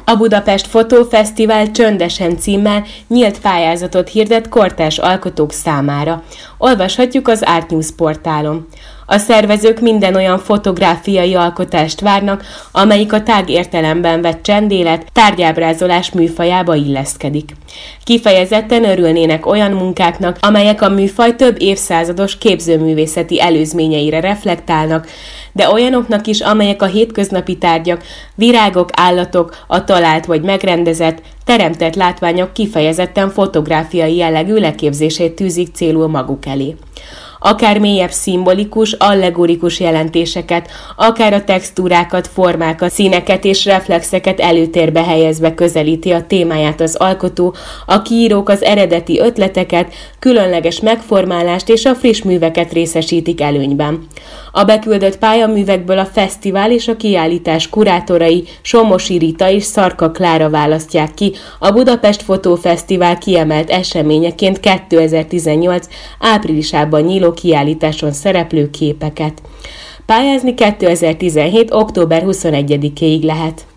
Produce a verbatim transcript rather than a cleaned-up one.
A Budapest Fotófesztivál Csöndesen címmel nyílt pályázatot hirdet kortárs alkotók számára. Olvashatjuk az Art News portálon. A szervezők minden olyan fotográfiai alkotást várnak, amelyik a tág értelemben vett csendélet, tárgyábrázolás műfajába illeszkedik. Kifejezetten örülnének olyan munkáknak, amelyek a műfaj több évszázados képzőművészeti előzményeire reflektálnak, de olyanoknak is, amelyek a hétköznapi tárgyak, virágok, állatok, a talált vagy megrendezett, teremtett látványok kifejezetten fotográfiai jellegű leképzését tűzik célul maguk elé. Akár mélyebb szimbolikus, allegorikus jelentéseket, akár a textúrákat, formákat, színeket és reflexeket előtérbe helyezve közelíti a témáját az alkotó, a kiírók az eredeti ötleteket, különleges megformálást és a friss műveket részesítik előnyben. A beküldött pályaművekből a fesztivál és a kiállítás kurátorai Somosi Rita és Szarka Klára választják ki a Budapest Fotófesztivál kiemelt eseményeként kétezer-tizennyolc áprilisában nyíló kiállításon szereplő képeket. Pályázni kétezer-tizenhét október huszonegyedikéig lehet.